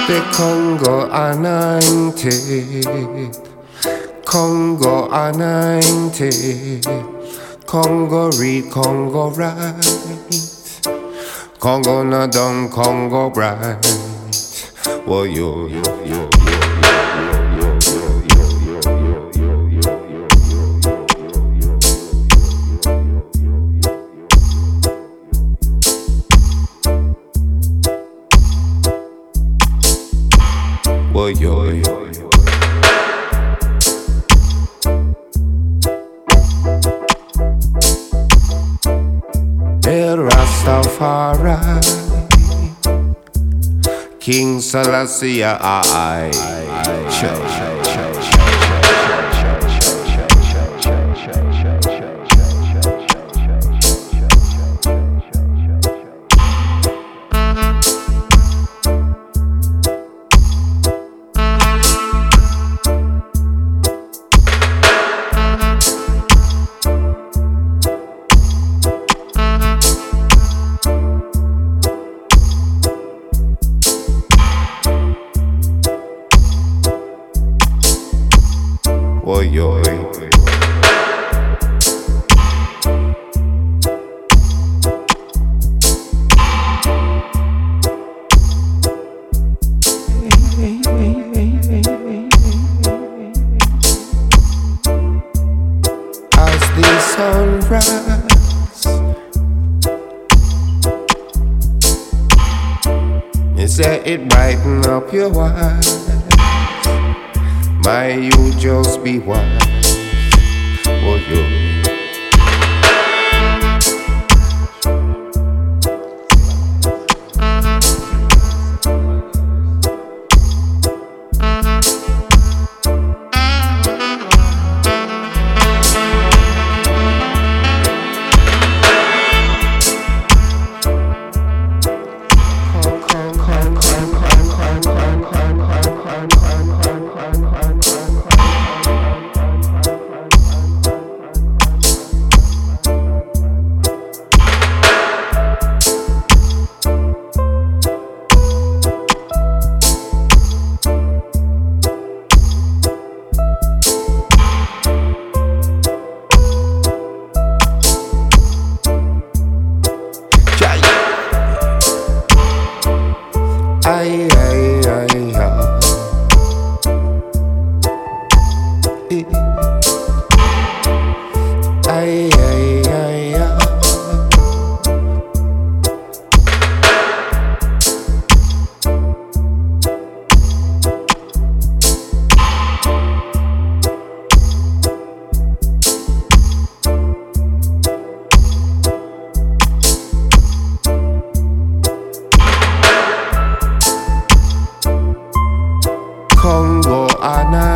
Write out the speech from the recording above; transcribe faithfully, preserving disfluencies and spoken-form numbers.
The Congo anointed, Congo anointed, Congo read, Congo write, Congo not down, Congo bright. Whoa, yo, yo, yo. Boy, yo, yo, yo. El Rastafari, King Selassie, I, Oi, oi. As the sun rises, you say it brighten up your eyes. May you just be wise, oh yo. Ay, ay, ay, ay. Ay, ay, ay, ay. Congo anointed,